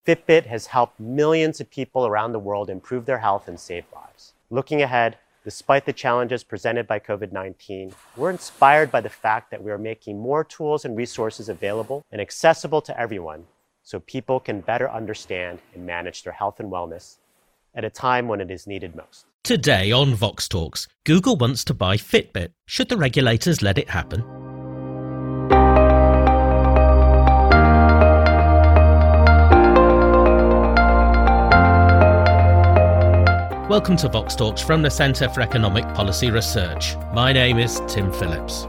Fitbit has helped millions of people around the world improve their health and save lives. Looking ahead, despite the challenges presented by COVID-19, we're inspired by the fact that we are making more tools and resources available and accessible to everyone so people can better understand and manage their health and wellness at a time when it is needed most. Today on Vox Talks, Google wants to buy Fitbit. Should the regulators let it happen? Welcome to Vox Talks from the Centre for Economic Policy Research. My name is Tim Phillips.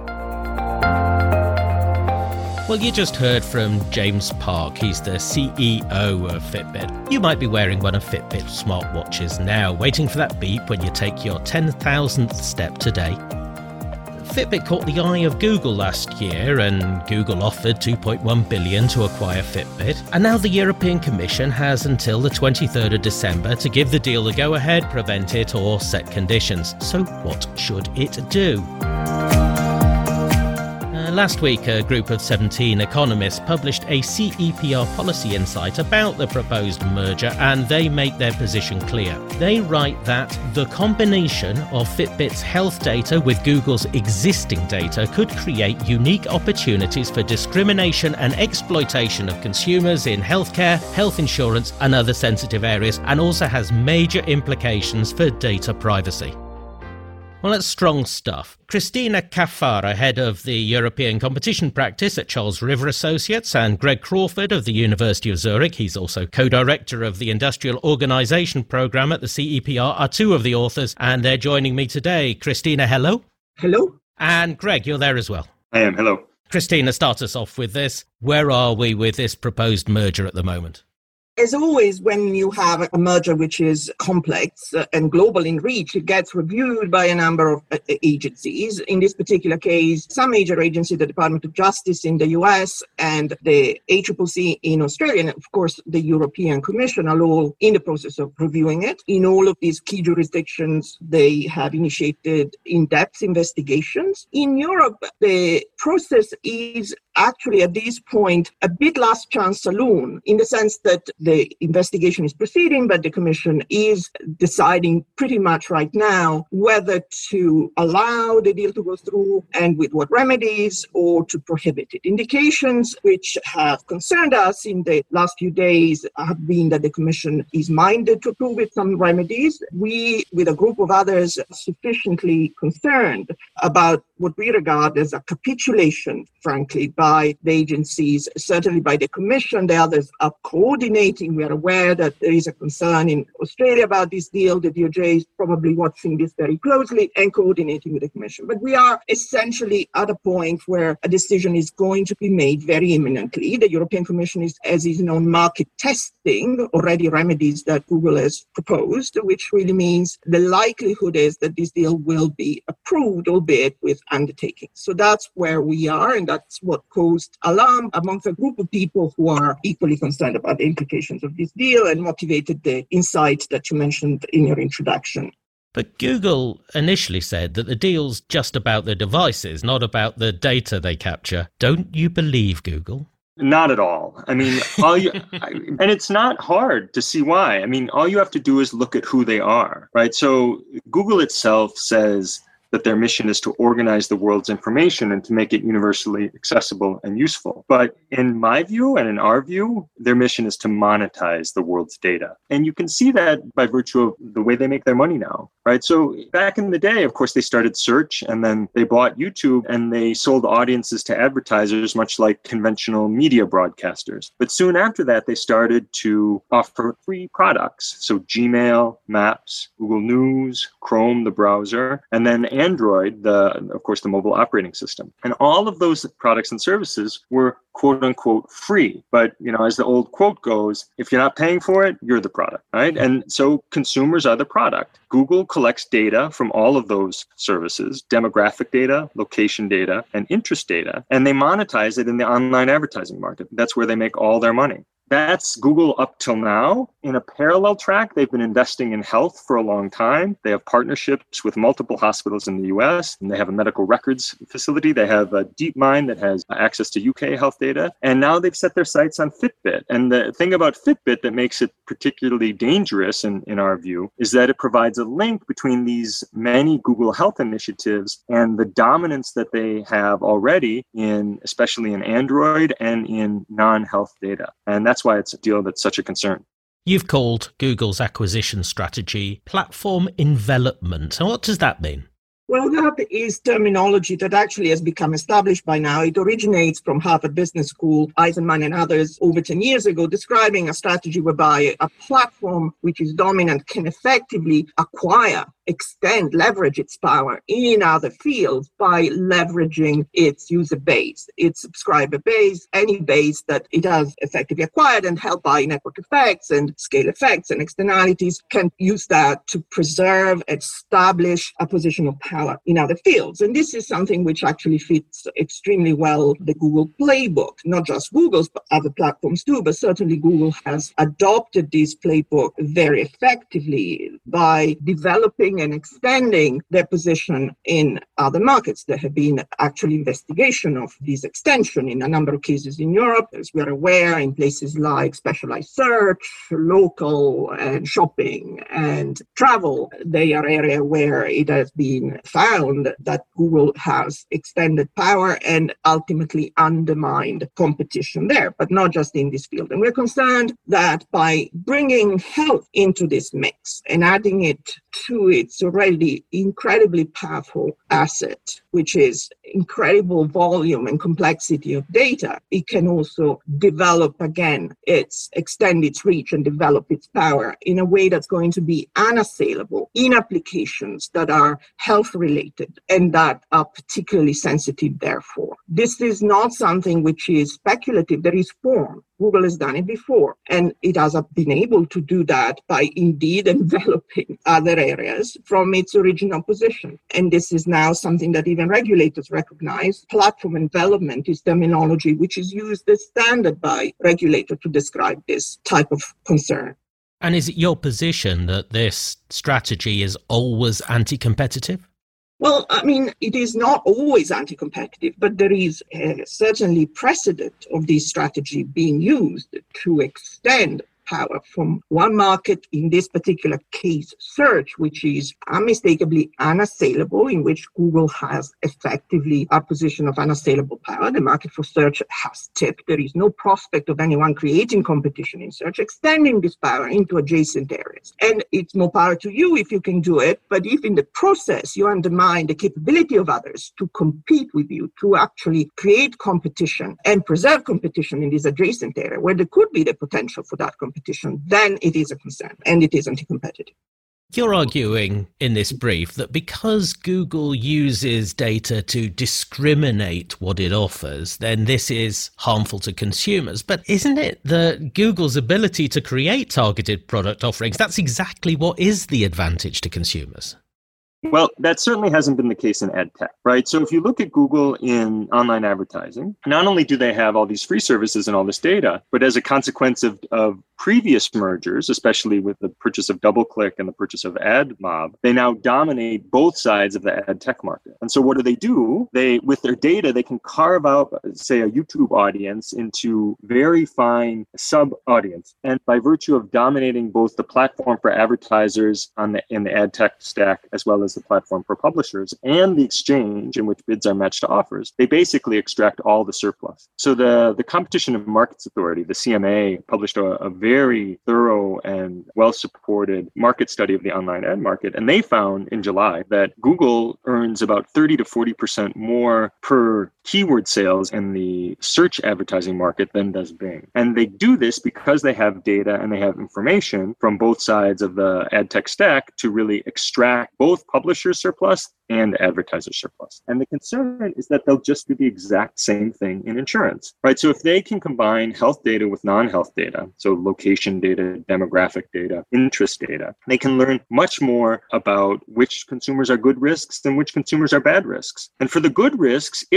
Well, you just heard from James Park. He's the CEO of Fitbit. You might be wearing one of Fitbit's smartwatches now, waiting for that beep when you take your 10,000th step today. Fitbit caught the eye of Google last year, and Google offered $2.1 billion to acquire Fitbit. And now the European Commission has until the 23rd of December to give the deal the go-ahead, prevent it, or set conditions. So what should it do? Last week, a group of 17 economists published a CEPR policy insight about the proposed merger, and they make their position clear. They write that the combination of Fitbit's health data with Google's existing data could create unique opportunities for discrimination and exploitation of consumers in healthcare, health insurance, and other sensitive areas, and also has major implications for data privacy. Well, that's strong stuff. Christina Caffara, head of the European competition practice at Charles River Associates, and Greg Crawford of the University of Zurich, he's also co-director of the Industrial Organisation Programme at the CEPR, are two of the authors, and they're joining me today. Christina, hello. Hello. And Greg, you're there as well. I am, hello. Christina, start us off with this. Where are we with this proposed merger at the moment? As always, when you have a merger which is complex and global in reach, it gets reviewed by a number of agencies. In this particular case, some major agencies, the Department of Justice in the US and the ACCC in Australia, and of course the European Commission, are all in the process of reviewing it. In all of these key jurisdictions, they have initiated in-depth investigations. In Europe, the process is actually at this point a bit last chance saloon, in the sense that the investigation is proceeding, but the Commission is deciding pretty much right now whether to allow the deal to go through and with what remedies, or to prohibit it. Indications which have concerned us in the last few days have been that the Commission is minded to approve with some remedies. We, with a group of others, are sufficiently concerned about what we regard as a capitulation, frankly, by the agencies, certainly by the Commission. The others are coordinating. We are aware that there is a concern in Australia about this deal. The DOJ is probably watching this very closely and coordinating with the Commission. But we are essentially at a point where a decision is going to be made very imminently. The European Commission is, as is known, market testing already remedies that Google has proposed, which really means the likelihood is that this deal will be approved, albeit with undertaking. So that's where we are, and that's what caused alarm amongst a group of people who are equally concerned about the implications of this deal and motivated the insight that you mentioned in your introduction. But Google initially said that the deal's just about the devices, not about the data they capture. Don't you believe Google? Not at all. I mean, and it's not hard to see why. I mean, all you have to do is look at who they are, right? So Google itself says that their mission is to organize the world's information and to make it universally accessible and useful. But in my view and in our view, their mission is to monetize the world's data. And you can see that by virtue of the way they make their money now, right? So back in the day, of course, they started search, and then they bought YouTube, and they sold audiences to advertisers, much like conventional media broadcasters. But soon after that, they started to offer free products. So Gmail, Maps, Google News, Chrome, the browser, and then Android, of course, the mobile operating system. And all of those products and services were quote unquote free. But, as the old quote goes, if you're not paying for it, you're the product, right? And so consumers are the product. Google collects data from all of those services, demographic data, location data, and interest data, and they monetize it in the online advertising market. That's where they make all their money. that's Google up till now. In a parallel track, they've been investing in health for a long time. They have partnerships with multiple hospitals in the US, and they have a medical records facility. They have a DeepMind that has access to UK health data. And now they've set their sights on Fitbit. And the thing about Fitbit that makes it particularly dangerous in our view is that it provides a link between these many Google Health initiatives and the dominance that they have already especially in Android and in non-health data. And that's why it's a deal that's such a concern. You've called Google's acquisition strategy platform envelopment. And what does that mean? Well, that is terminology that actually has become established by now. It originates from Harvard Business School, Eisenman and others over 10 years ago, describing a strategy whereby a platform which is dominant can effectively acquire, extend, leverage its power in other fields by leveraging its user base, its subscriber base, any base that it has effectively acquired, and helped by network effects and scale effects and externalities, can use that to preserve, establish a position of power in other fields. And this is something which actually fits extremely well the Google playbook, not just Google's, but other platforms too, but certainly Google has adopted this playbook very effectively by developing and extending their position in other markets. There have been actually investigation of this extension in a number of cases in Europe, as we are aware, in places like specialized search, local and shopping and travel. They are areas where it has been found that Google has extended power and ultimately undermined competition there, but not just in this field. And we're concerned that by bringing health into this mix and adding it to its already incredibly powerful asset, which is incredible volume and complexity of data, it can also develop again, extend its reach and develop its power in a way that's going to be unassailable in applications that are health related and that are particularly sensitive, therefore. This is not something which is speculative. There is form. Google has done it before, and it has been able to do that by indeed enveloping other areas from its original position. And this is now something that even regulators recognize. Platform envelopment is terminology which is used as standard by regulators to describe this type of concern. And is it your position that this strategy is always anti-competitive? Well, I mean, it is not always anti-competitive, but there is certainly precedent of this strategy being used to extend power from one market, in this particular case, search, which is unmistakably unassailable, in which Google has effectively a position of unassailable power. The market for search has tipped. There is no prospect of anyone creating competition in search, extending this power into adjacent areas. And it's more power to you if you can do it, but if in the process you undermine the capability of others to compete with you, to actually create competition and preserve competition in this adjacent area where there could be the potential for that competition, then it is a concern and it is anti-competitive. You're arguing in this brief that because Google uses data to discriminate what it offers, then this is harmful to consumers. But isn't it that Google's ability to create targeted product offerings, that's exactly what is the advantage to consumers? Well, that certainly hasn't been the case in ed tech, right? So if you look at Google in online advertising, not only do they have all these free services and all this data, but as a consequence of previous mergers, especially with the purchase of DoubleClick and the purchase of AdMob, they now dominate both sides of the ad tech market. And so what do? With their data, they can carve out, say, a YouTube audience into very fine sub-audience. And by virtue of dominating both the platform for advertisers in the ad tech stack, as well as the platform for publishers and the exchange in which bids are matched to offers, they basically extract all the surplus. So the Competition and Markets Authority, the CMA, published a very thorough and well-supported market study of the online ad market. And they found in July that Google earns about 30 to 40% more per keyword sales in the search advertising market than does Bing. And they do this because they have data and they have information from both sides of the ad tech stack to really extract both publisher surplus and advertiser surplus. And the concern is that they'll just do the exact same thing in insurance, right? So if they can combine health data with non-health data, so location data, demographic data, interest data, they can learn much more about which consumers are good risks and which consumers are bad risks. And for the good risks, if there were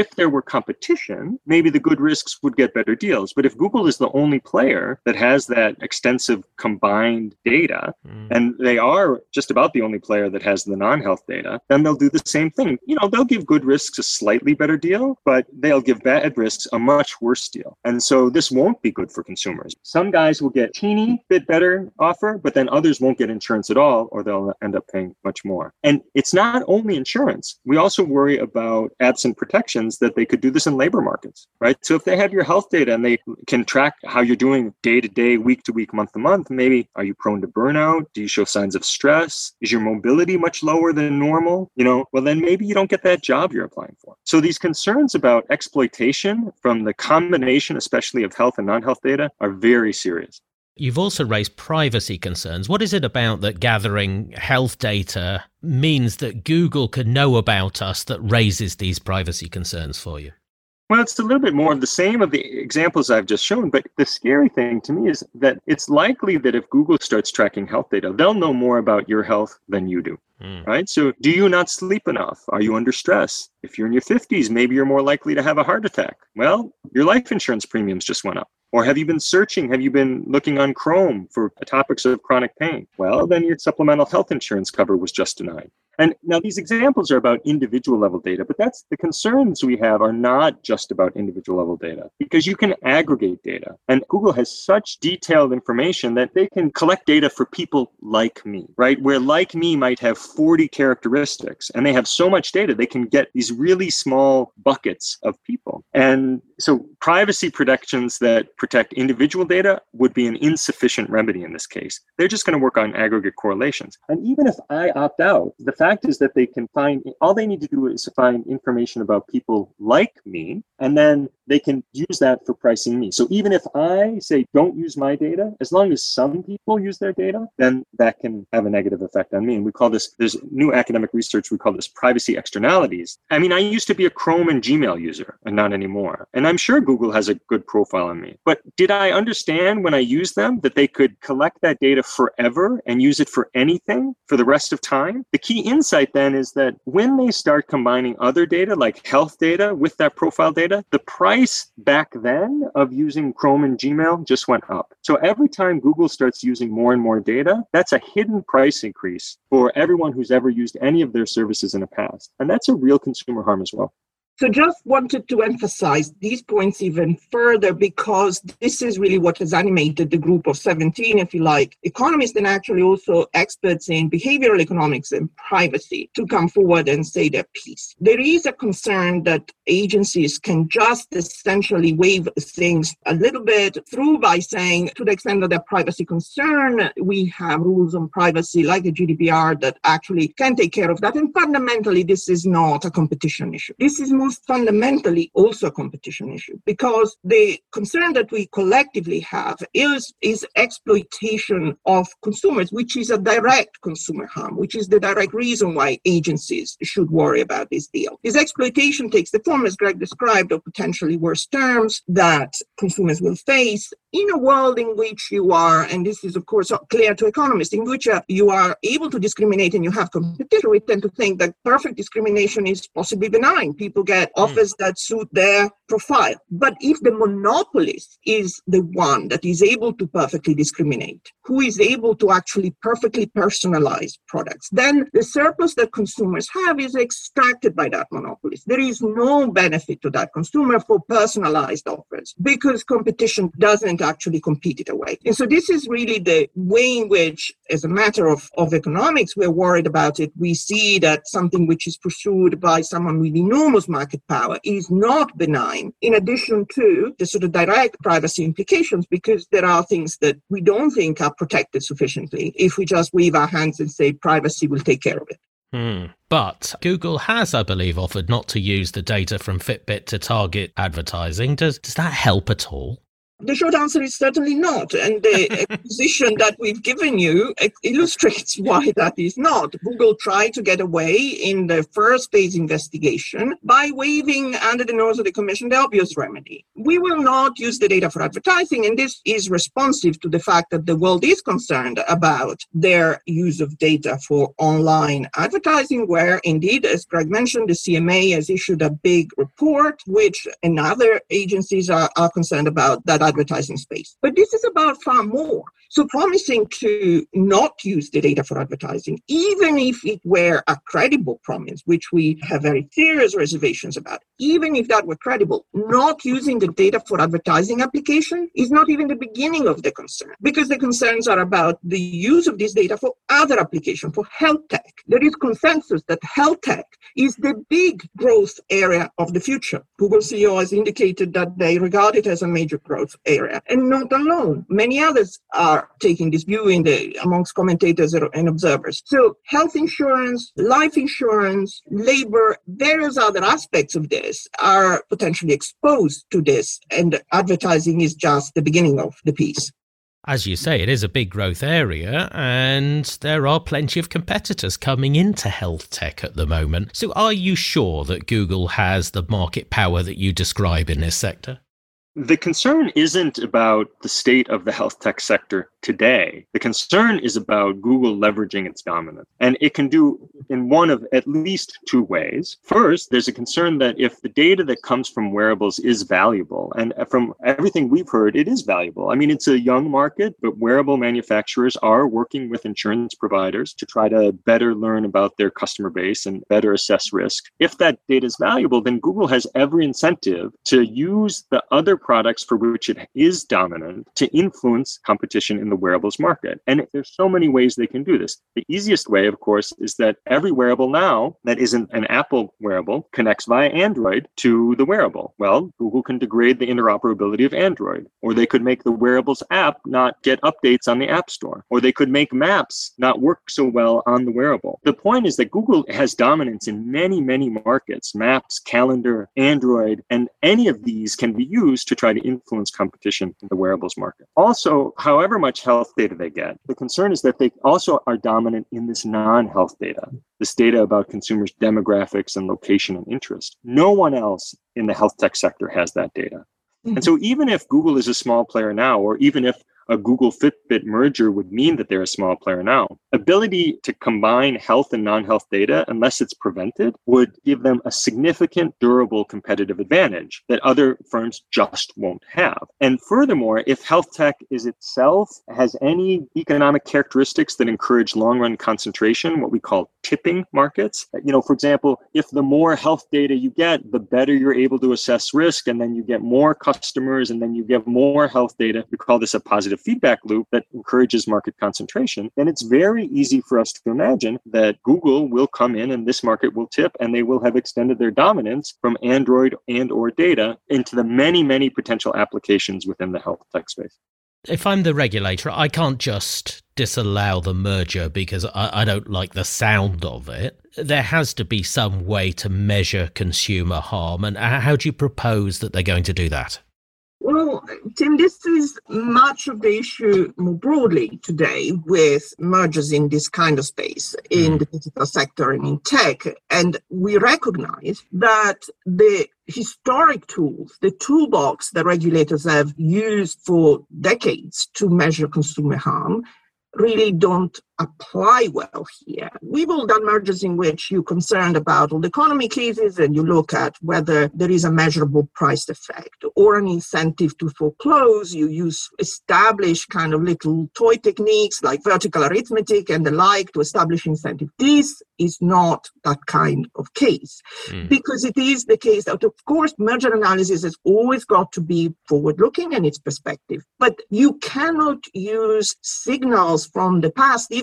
more competition, maybe the good risks would get better deals. But if Google is the only player that has that extensive combined data, and they are just about the only player that has the non-health data, then they'll do the same thing. They'll give good risks a slightly better deal, but they'll give bad risks a much worse deal. And so this won't be good for consumers. Some guys will get a teeny bit better offer, but then others won't get insurance at all, or they'll end up paying much more. And it's not only insurance. We also worry about absent protections that they could do this in labor markets, right? So if they have your health data and they can track how you're doing day to day, week to week, month to month, maybe are you prone to burnout? Do you show signs of stress? Is your mobility much lower than normal? Well, then maybe you don't get that job you're applying for. So these concerns about exploitation from the combination, especially of health and non-health data, are very serious. You've also raised privacy concerns. What is it about that gathering health data means that Google can know about us that raises these privacy concerns for you? Well, it's a little bit more of the same of the examples I've just shown. But the scary thing to me is that it's likely that if Google starts tracking health data, they'll know more about your health than you do. Right? So do you not sleep enough? Are you under stress? If you're in your 50s, maybe you're more likely to have a heart attack. Well, your life insurance premiums just went up. Or have you been searching? Have you been looking on Chrome for topics of chronic pain? Well, then your supplemental health insurance cover was just denied. And now these examples are about individual level data, but that's the concerns we have are not just about individual level data, because you can aggregate data. And Google has such detailed information that they can collect data for people like me, right? Where like me might have 40 characteristics, and they have so much data, they can get these really small buckets of people. And so privacy protections that protect individual data would be an insufficient remedy in this case. They're just going to work on aggregate correlations. And even if I opt out, the fact is that they can find, all they need to do is find information about people like me, and then they can use that for pricing me. So even if I say, don't use my data, as long as some people use their data, then that can have a negative effect on me. And we call this, there's new academic research, we call this privacy externalities. I mean, I used to be a Chrome and Gmail user, and not anymore. And I'm sure Google has a good profile on me. But did I understand when I used them that they could collect that data forever and use it for anything for the rest of time? The key insight then is that when they start combining other data like health data with that profile data, the price back then of using Chrome and Gmail just went up. So every time Google starts using more and more data, that's a hidden price increase for everyone who's ever used any of their services in the past. And that's a real consumer harm as well. So just wanted to emphasize these points even further, because this is really what has animated the group of 17, if you like, economists and actually also experts in behavioral economics and privacy to come forward and say their piece. There is a concern that agencies can just essentially wave things a little bit through by saying, to the extent that they're privacy concern, we have rules on privacy like the GDPR that actually can take care of that. And fundamentally, this is not a competition issue. This is most fundamentally also a competition issue, because the concern that we collectively have is exploitation of consumers, which is a direct consumer harm, which is the direct reason why agencies should worry about this deal. This exploitation takes the form, as Greg described, of potentially worse terms that consumers will face in a world in which you are, and this is of course clear to economists, in which you are able to discriminate and you have competition. We tend to think that perfect discrimination is possibly benign. People get offers that suit their profile. But if the monopolist is the one that is able to perfectly discriminate, who is able to actually perfectly personalize products, then the surplus that consumers have is extracted by that monopolist. There is no benefit to that consumer for personalized offers because competition doesn't actually compete it away. And so this is really the way in which, as a matter of economics, we're worried about it. We see that something which is pursued by someone with enormous market power is not benign, in addition to the sort of direct privacy implications, because there are things that we don't think are protected sufficiently if we just wave our hands and say privacy will take care of it. But Google has, I believe, offered not to use the data from Fitbit to target advertising. Does that help at all? The short answer is certainly not. And the exposition that we've given you illustrates why that is not. Google tried to get away in the first phase investigation by waving under the nose of the Commission the obvious remedy. We will not use the data for advertising, and this is responsive to the fact that the world is concerned about their use of data for online advertising, where indeed, as Greg mentioned, the CMA has issued a big report, which and other agencies are concerned about that advertising space. But this is about far more. So promising to not use the data for advertising, even if it were a credible promise, which we have very serious reservations about, even if that were credible, not using the data for advertising application is not even the beginning of the concern, because the concerns are about the use of this data for other applications, for health tech. There is consensus that health tech is the big growth area of the future. Google CEO has indicated that they regard it as a major growth area, and not alone. Many others are taking this view amongst commentators and observers. So health insurance, life insurance, labor, various other aspects of this are potentially exposed to this, and advertising is just the beginning of the piece. As you say, it is a big growth area, and there are plenty of competitors coming into health tech at the moment. So are you sure that Google has the market power that you describe in this sector? The concern isn't about the state of the health tech sector today. The concern is about Google leveraging its dominance. And it can do in one of at least two ways. First, there's a concern that if the data that comes from wearables is valuable, and from everything we've heard, it is valuable. I mean, it's a young market, but wearable manufacturers are working with insurance providers to try to better learn about their customer base and better assess risk. If that data is valuable, then Google has every incentive to use the other products for which it is dominant to influence competition in the wearables market. And there's so many ways they can do this. The easiest way, of course, is that every wearable now that isn't an Apple wearable connects via Android to the wearable. Well, Google can degrade the interoperability of Android, or they could make the wearables app not get updates on the App Store, or they could make maps not work so well on the wearable. The point is that Google has dominance in many, many markets, maps, calendar, Android, and any of these can be used to try to influence competition in the wearables market. Also, however much health data they get, the concern is that they also are dominant in this non-health data, this data about consumers' demographics and location and interest. No one else in the health tech sector has that data. Mm-hmm. And so even if Google is a small player now, or even if a Google Fitbit merger would mean that they're a small player now, ability to combine health and non-health data, unless it's prevented, would give them a significant, durable competitive advantage that other firms just won't have. And furthermore, if health tech is itself has any economic characteristics that encourage long-run concentration, what we call tipping markets, for example, if the more health data you get, the better you're able to assess risk, and then you get more customers, and then you get more health data, we call this a positive feedback loop that encourages market concentration, then it's very easy for us to imagine that Google will come in and this market will tip, and they will have extended their dominance from Android and or data into the many, many potential applications within the health tech space. If I'm the regulator, I can't just disallow the merger because I don't like the sound of it. There has to be some way to measure consumer harm. And how do you propose that they're going to do that? Well, Tim, this is much of the issue more broadly today with mergers in this kind of space, in the digital sector and in tech. And we recognize that the historic tools, the toolbox that regulators have used for decades to measure consumer harm, really don't apply well here. We've all done mergers in which you're concerned about all the economy cases and you look at whether there is a measurable price effect or an incentive to foreclose. You use established kind of little toy techniques like vertical arithmetic and the like to establish incentive. This is not that kind of case because it is the case that, of course, merger analysis has always got to be forward-looking in its perspective, but you cannot use signals from the past, even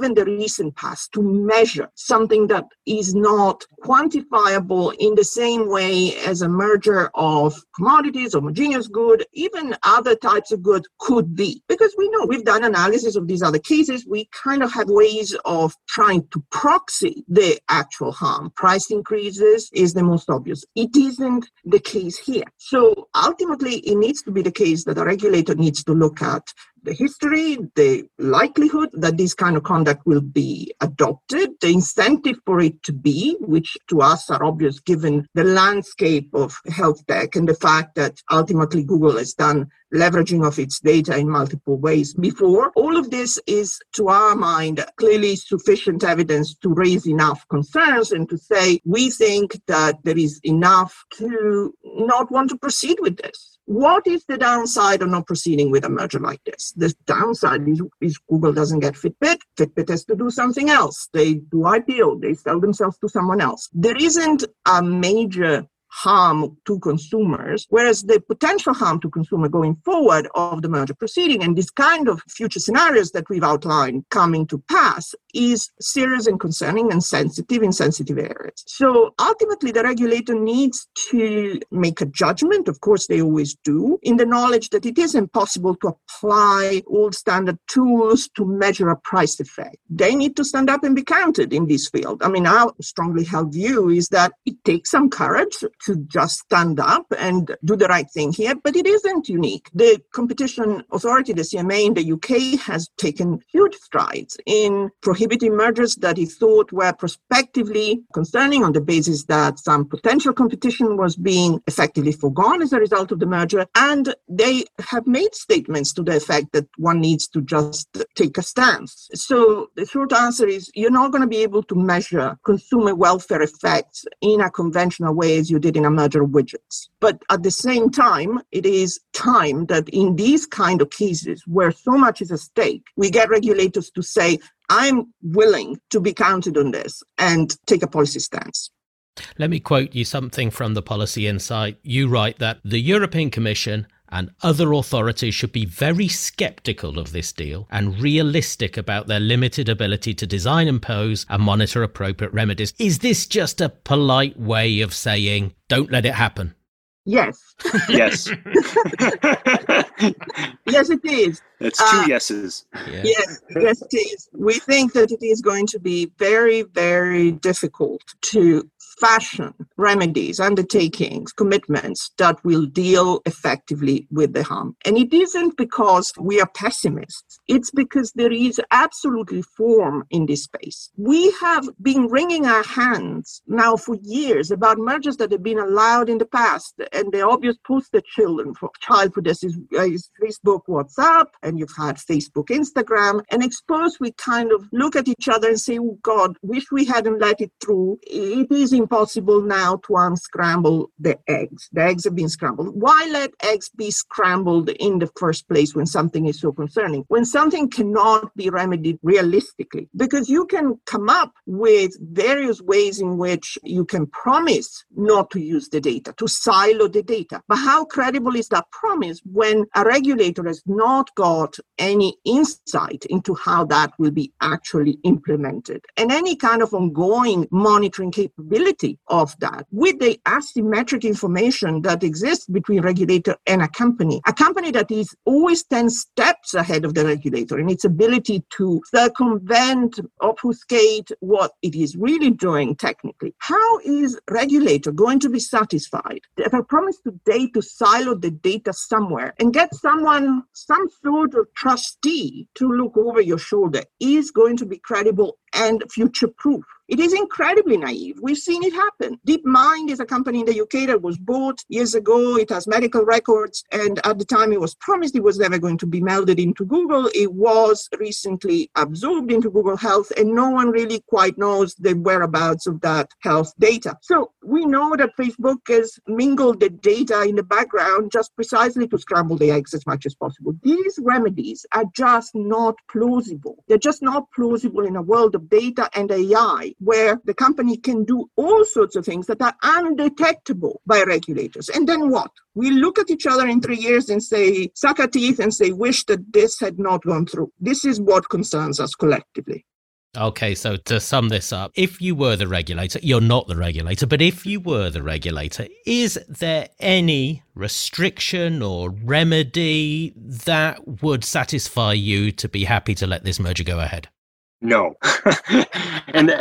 even the recent past, to measure something that is not quantifiable in the same way as a merger of commodities, homogeneous good, even other types of good could be. Because we know, we've done analysis of these other cases, we kind of have ways of trying to proxy the actual harm. Price increases is the most obvious. It isn't the case here. So ultimately, it needs to be the case that a regulator needs to look at the history, the likelihood that this kind of conduct will be adopted, the incentive for it to be, which to us are obvious given the landscape of health tech and the fact that ultimately Google has done leveraging of its data in multiple ways before. All of this is, to our mind, clearly sufficient evidence to raise enough concerns and to say, we think that there is enough to not want to proceed with this. What is the downside of not proceeding with a merger like this? The downside is Google doesn't get Fitbit. Fitbit has to do something else. They do IPO. They sell themselves to someone else. There isn't a major harm to consumers, whereas the potential harm to consumer going forward of the merger proceeding and this kind of future scenarios that we've outlined coming to pass is serious and concerning and sensitive in sensitive areas. So ultimately, the regulator needs to make a judgment, of course they always do, in the knowledge that it is impossible to apply all standard tools to measure a price effect. They need to stand up and be counted in this field. I mean, our strongly held view is that it takes some courage to just stand up and do the right thing here, but it isn't unique. The competition authority, the CMA in the UK, has taken huge strides in prohibiting mergers that he thought were prospectively concerning on the basis that some potential competition was being effectively foregone as a result of the merger. And they have made statements to the effect that one needs to just take a stance. So the short answer is you're not going to be able to measure consumer welfare effects in a conventional way as you did in a merger of widgets. But at the same time, it is time that in these kind of cases where so much is at stake, we get regulators to say, I'm willing to be counted on this and take a policy stance. Let me quote you something from the Policy Insight. You write that the European Commission and other authorities should be very sceptical of this deal and realistic about their limited ability to design, impose and monitor appropriate remedies. Is this just a polite way of saying, don't let it happen? Yes. Yes. Yes, it is. It's two yeses. Yeah. Yes, it is. We think that it is going to be very, very difficult to fashion remedies, undertakings, commitments that will deal effectively with the harm. And it isn't because we are pessimists. It's because there is absolutely form in this space. We have been wringing our hands now for years about mergers that have been allowed in the past. And the obvious poster children for child for this is Facebook, WhatsApp, and you've had Facebook, Instagram. And expose, we kind of look at each other and say, oh God, wish we hadn't let it through. It is impossible now to unscramble the eggs. The eggs have been scrambled. Why let eggs be scrambled in the first place when something is so concerning? When something cannot be remedied realistically? Because you can come up with various ways in which you can promise not to use the data, to silo the data. But how credible is that promise when a regulator has not got any insight into how that will be actually implemented? And any kind of ongoing monitoring capability of that, with the asymmetric information that exists between regulator and a company that is always 10 steps ahead of the regulator in its ability to circumvent, obfuscate what it is really doing technically. How is regulator going to be satisfied if I promise today to silo the data somewhere and get someone, some sort of trustee to look over your shoulder is going to be credible and future-proof? It is incredibly naive. We've seen it happen. DeepMind is a company in the UK that was bought years ago. It has medical records. And at the time it was promised it was never going to be melded into Google. It was recently absorbed into Google Health, and no one really quite knows the whereabouts of that health data. So we know that Facebook has mingled the data in the background just precisely to scramble the eggs as much as possible. These remedies are just not plausible. They're just not plausible in a world of data and AI, where the company can do all sorts of things that are undetectable by regulators. And then what? We look at each other in 3 years and say, suck our teeth and say, wish that this had not gone through. This is what concerns us collectively. Okay, so to sum this up, if you were the regulator, you're not the regulator, but if you were the regulator, is there any restriction or remedy that would satisfy you to be happy to let this merger go ahead? No. and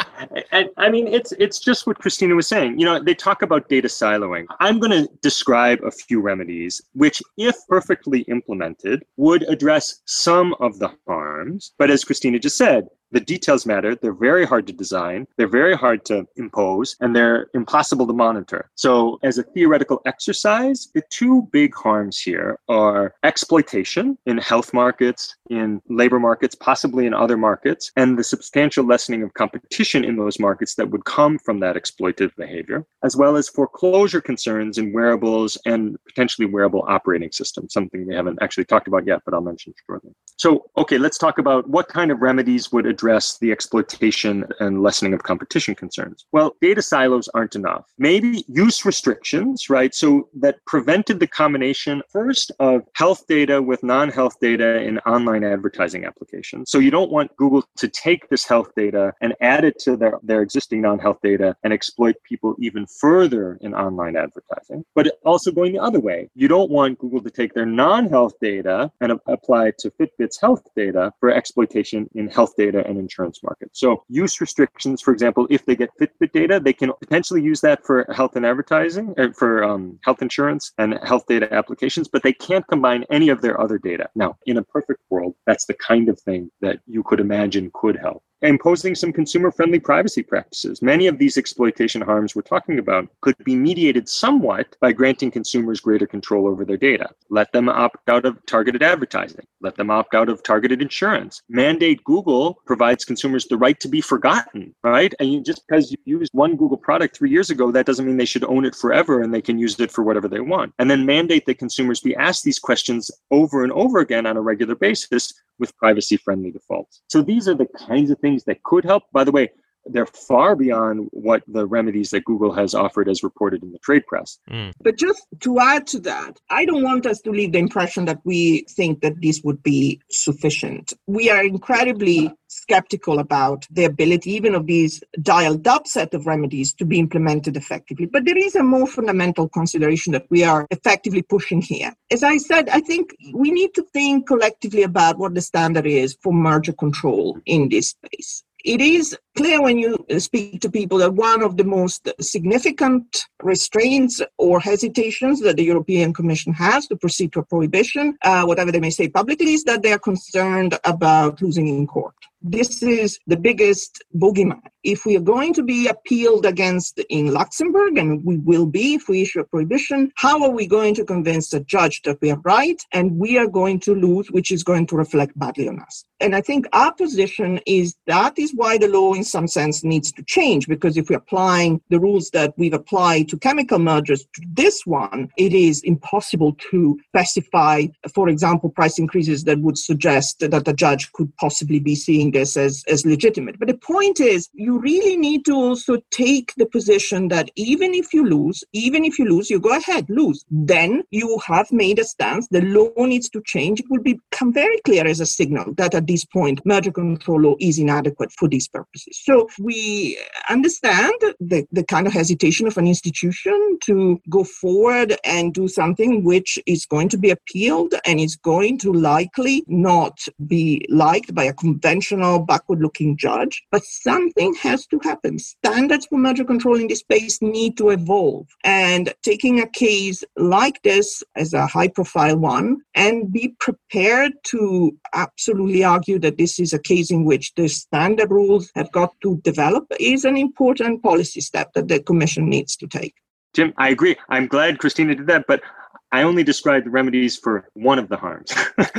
I mean, it's just what Christina was saying. They talk about data siloing. I'm going to describe a few remedies, which, if perfectly implemented, would address some of the harms. But as Christina just said, the details matter. They're very hard to design. They're very hard to impose, and they're impossible to monitor. So as a theoretical exercise, the two big harms here are exploitation in health markets, in labor markets, possibly in other markets, and the substantial lessening of competition in those markets that would come from that exploitative behavior, as well as foreclosure concerns in wearables and potentially wearable operating systems, something we haven't actually talked about yet, but I'll mention shortly. So, okay, let's talk about what kind of remedies would address the exploitation and lessening of competition concerns. Well, data silos aren't enough. Maybe use restrictions, right? So that prevented the combination first of health data with non-health data in online advertising applications. So you don't want Google to take this health data and add it to their existing non-health data and exploit people even further in online advertising. But also going the other way, you don't want Google to take their non-health data and apply it to Fitbit's health data for exploitation in health data and insurance markets. So use restrictions, for example, if they get Fitbit data, they can potentially use that for health and advertising, for health insurance and health data applications, but they can't combine any of their other data. Now, in a perfect world, that's the kind of thing that you could imagine could help. Imposing some consumer-friendly privacy practices. Many of these exploitation harms we're talking about could be mediated somewhat by granting consumers greater control over their data. Let them opt out of targeted advertising. Let them opt out of targeted insurance. Mandate Google provides consumers the right to be forgotten, right? And just because you used one Google product 3 years ago, that doesn't mean they should own it forever and they can use it for whatever they want. And then mandate that consumers be asked these questions over and over again on a regular basis with privacy-friendly defaults. So these are the kinds of things that could help. By the way, they're far beyond what the remedies that Google has offered as reported in the trade press. But just to add to that, I don't want us to leave the impression that we think that this would be sufficient. We are incredibly skeptical about the ability even of these dialed up set of remedies to be implemented effectively. But there is a more fundamental consideration that we are effectively pushing here. As I said, I think we need to think collectively about what the standard is for merger control in this space. It is clear when you speak to people that one of the most significant restraints or hesitations that the European Commission has to proceed to a prohibition, whatever they may say publicly, is that they are concerned about losing in court. This is the biggest boogeyman. If we are going to be appealed against in Luxembourg, and we will be if we issue a prohibition, how are we going to convince the judge that we are right and we are going to lose, which is going to reflect badly on us? And I think our position is that is why the law in some sense needs to change, because if we're applying the rules that we've applied to chemical mergers to this one, it is impossible to specify, for example, price increases that would suggest that the judge could possibly be seeing this as legitimate. But the point is, you really need to also take the position that even if you lose, you go ahead, lose. Then you have made a stance. The law needs to change. It will become very clear as a signal that at this point, merger control law is inadequate for these purposes. So we understand the kind of hesitation of an institution to go forward and do something which is going to be appealed and is going to likely not be liked by a conventional backward-looking judge. But something has to happen. Standards for merger control in this space need to evolve. And taking a case like this as a high-profile one and be prepared to absolutely argue that this is a case in which the standard rules have got to develop is an important policy step that the Commission needs to take. Jim, I agree. I'm glad Christina did that, but I only described the remedies for one of the harms.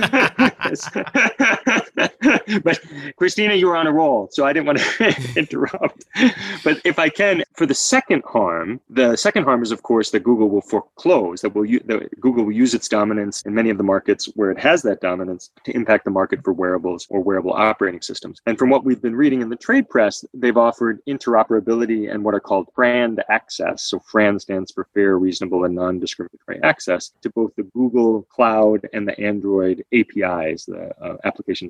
But Christina, you were on a roll, so I didn't want to interrupt. But if I can, for the second harm is, of course, that Google will foreclose, that Google will use its dominance in many of the markets where it has that dominance to impact the market for wearables or wearable operating systems. And from what we've been reading in the trade press, they've offered interoperability and what are called FRAND access. So FRAND stands for fair, reasonable, and non-discriminatory access to both the Google Cloud and the Android APIs, the applications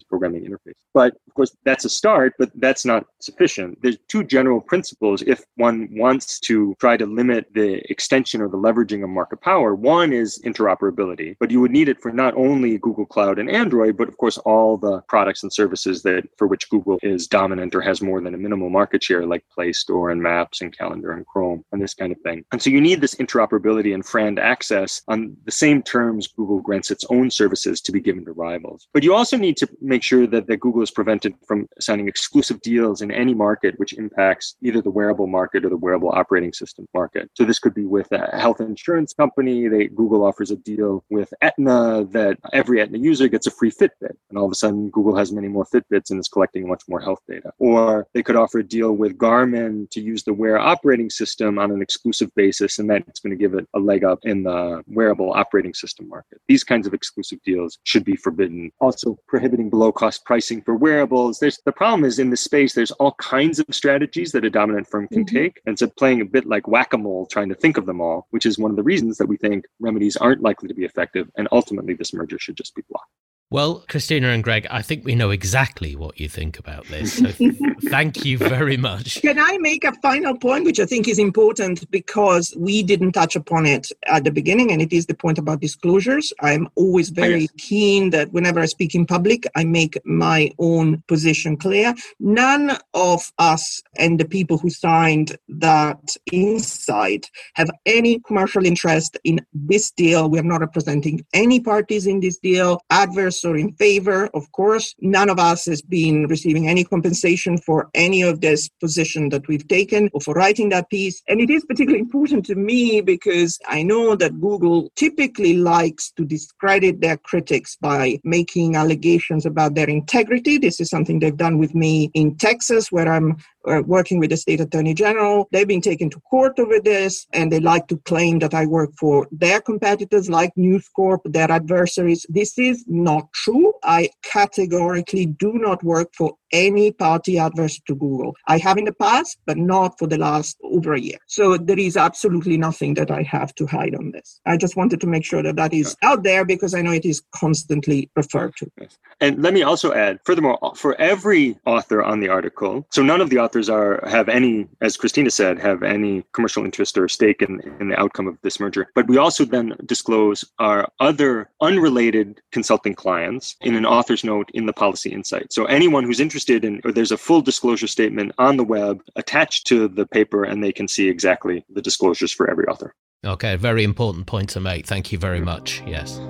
programming interface. But of course, that's a start, but that's not sufficient. There's two general principles if one wants to try to limit the extension or the leveraging of market power. One is interoperability, but you would need it for not only Google Cloud and Android, but of course, all the products and services that for which Google is dominant or has more than a minimal market share, like Play Store and Maps and Calendar and Chrome and this kind of thing. And so you need this interoperability and FRAND access on the same terms Google grants its own services to be given to rivals. But you also need to make sure that Google is prevented from signing exclusive deals in any market which impacts either the wearable market or the wearable operating system market. So this could be with a health insurance company. Google offers a deal with Aetna that every Aetna user gets a free Fitbit. And all of a sudden, Google has many more Fitbits and is collecting much more health data. Or they could offer a deal with Garmin to use the Wear operating system on an exclusive basis, and that's going to give it a leg up in the wearable operating system market. These kinds of exclusive deals should be forbidden. Also, prohibiting below-cost pricing for wearables. The problem is in this space, there's all kinds of strategies that a dominant firm can take. And so playing a bit like whack-a-mole, trying to think of them all, which is one of the reasons that we think remedies aren't likely to be effective. And ultimately, this merger should just be blocked. Well, Christina and Greg, I think we know exactly what you think about this. So thank you very much. Can I make a final point, which I think is important because we didn't touch upon it at the beginning, and it is the point about disclosures. I'm always very keen that whenever I speak in public, I make my own position clear. None of us and the people who signed that insight have any commercial interest in this deal. We're not representing any parties in this deal, adverse or in favor. Of course, none of us has been receiving any compensation for any of this position that we've taken or for writing that piece. And it is particularly important to me because I know that Google typically likes to discredit their critics by making allegations about their integrity. This is something they've done with me in Texas, where I'm working with the state attorney general. They've been taken to court over this, and they like to claim that I work for their competitors like News Corp, their adversaries. This is not true. I categorically do not work for any party adverse to Google. I have in the past, but not for the last over a year. So there is absolutely nothing that I have to hide on this. I just wanted to make sure that that is out there because I know it is constantly referred to. And let me also add, furthermore, for every author on the article, so none of the authors have any, as Christina said, have any commercial interest or stake in the outcome of this merger. But we also then disclose our other unrelated consulting clients in an author's note in the policy insight. So anyone who's interested in, or there's a full disclosure statement on the web attached to the paper, and they can see exactly the disclosures for every author. Okay, very important point to make. Thank you very much. Yes.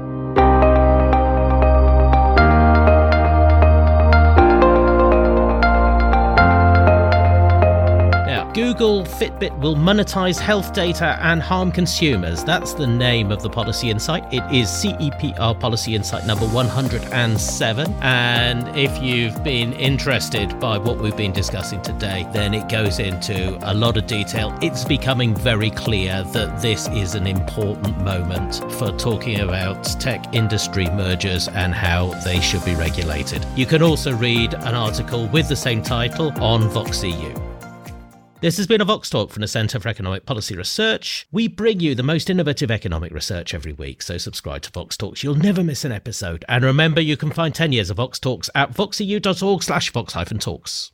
Google Fitbit will monetize health data and harm consumers. That's the name of the policy insight. It is CEPR Policy Insight number 107. And if you've been interested by what we've been discussing today, then it goes into a lot of detail. It's becoming very clear that this is an important moment for talking about tech industry mergers and how they should be regulated. You can also read an article with the same title on VoxEU. This has been a Vox Talk from the Centre for Economic Policy Research. We bring you the most innovative economic research every week, so subscribe to Vox Talks. You'll never miss an episode. And remember, you can find 10 years of Vox Talks at voxeu.org/vox-talks.